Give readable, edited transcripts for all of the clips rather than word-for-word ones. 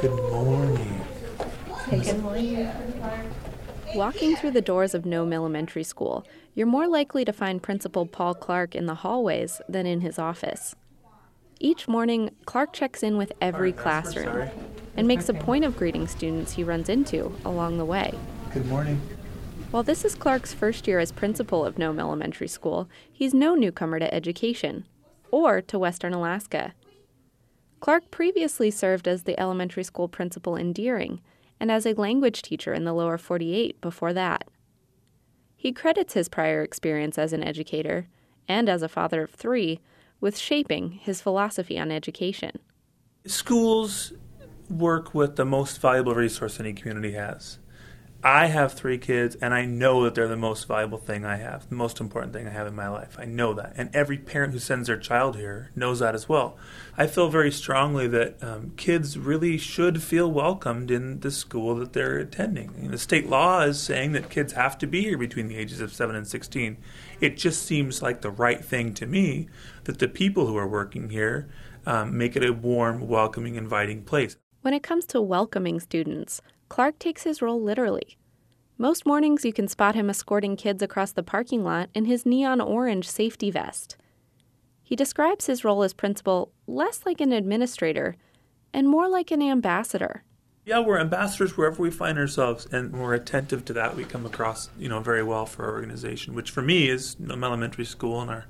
Good morning. Good morning. Walking through the doors of Nome Elementary School, you're more likely to find Principal Paul Clark in the hallways than in his office. Each morning, Clark checks in with every classroom and makes a point of greeting students he runs into along the way. Good morning. While this is Clark's first year as principal of Nome Elementary School, he's no newcomer to education, or to Western Alaska. Clark previously served as the elementary school principal in Deering, and as a language teacher in the lower 48 before that. He credits his prior experience as an educator, and as a father of 3, with shaping his philosophy on education. Schools work with the most valuable resource any community has. I have 3 kids, and I know that they're the most valuable thing I have, the most important thing I have in my life. I know that. And every parent who sends their child here knows that as well. I feel very strongly that kids really should feel welcomed in the school that they're attending. The state law is saying that kids have to be here between the ages of 7 and 16. It just seems like the right thing to me that the people who are working here make it a warm, welcoming, inviting place. When it comes to welcoming students, Clark takes his role literally. Most mornings you can spot him escorting kids across the parking lot in his neon orange safety vest. He describes his role as principal less like an administrator and more like an ambassador. Yeah, we're ambassadors wherever we find ourselves, and we're attentive to that. We come across, very well for our organization, which for me is Nome Elementary School and our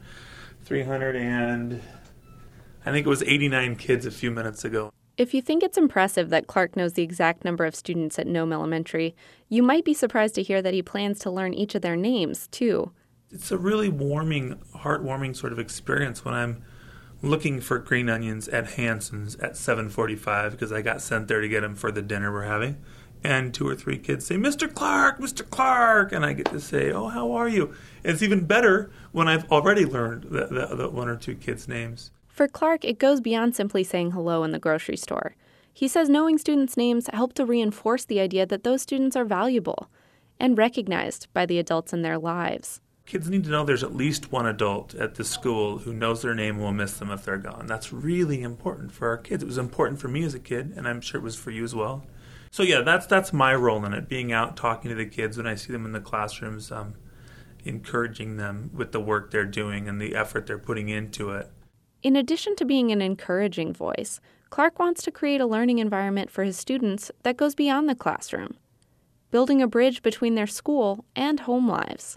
89 kids a few minutes ago. If you think it's impressive that Clark knows the exact number of students at Nome Elementary, you might be surprised to hear that he plans to learn each of their names, too. It's a really heartwarming sort of experience when I'm looking for green onions at Hanson's at 7:45 because I got sent there to get them for the dinner we're having. And 2 or 3 kids say, Mr. Clark, Mr. Clark, and I get to say, oh, how are you? And it's even better when I've already learned the 1 or 2 kids' names. For Clark, it goes beyond simply saying hello in the grocery store. He says knowing students' names help to reinforce the idea that those students are valuable and recognized by the adults in their lives. Kids need to know there's at least one adult at the school who knows their name and will miss them if they're gone. That's really important for our kids. It was important for me as a kid, and I'm sure it was for you as well. So yeah, that's my role in it, being out talking to the kids when I see them in the classrooms, encouraging them with the work they're doing and the effort they're putting into it. In addition to being an encouraging voice, Clark wants to create a learning environment for his students that goes beyond the classroom, building a bridge between their school and home lives.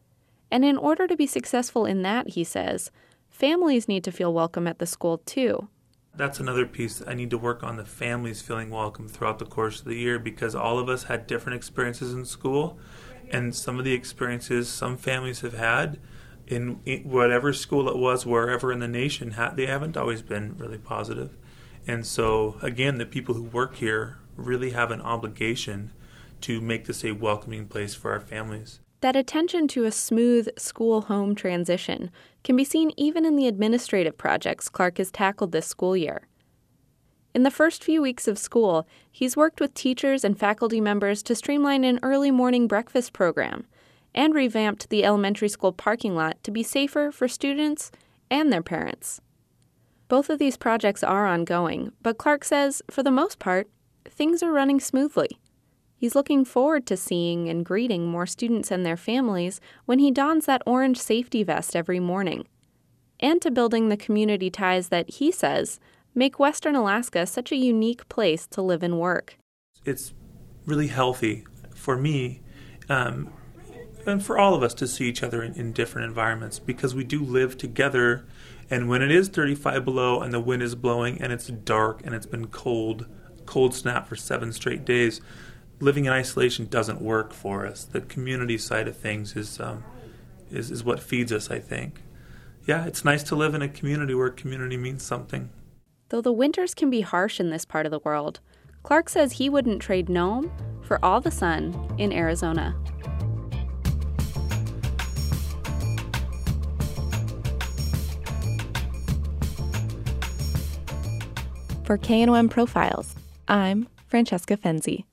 And in order to be successful in that, he says, families need to feel welcome at the school too. That's another piece. I need to work on the families feeling welcome throughout the course of the year because all of us had different experiences in school, and some of the experiences some families have had in whatever school it was, wherever in the nation, they haven't always been really positive. And so, again, the people who work here really have an obligation to make this a welcoming place for our families. That attention to a smooth school-home transition can be seen even in the administrative projects Clark has tackled this school year. In the first few weeks of school, he's worked with teachers and faculty members to streamline an early morning breakfast program and revamped the elementary school parking lot to be safer for students and their parents. Both of these projects are ongoing, but Clark says, for the most part, things are running smoothly. He's looking forward to seeing and greeting more students and their families when he dons that orange safety vest every morning, and to building the community ties that he says make Western Alaska such a unique place to live and work. It's really healthy for me and for all of us to see each other in different environments because we do live together. And when it is 35 below and the wind is blowing and it's dark and it's been cold snap for 7 straight days, living in isolation doesn't work for us. The community side of things is what feeds us, I think. Yeah, it's nice to live in a community where community means something. Though the winters can be harsh in this part of the world, Clark says he wouldn't trade Nome for all the sun in Arizona. For KNOM Profiles, I'm Francesca Fenzi.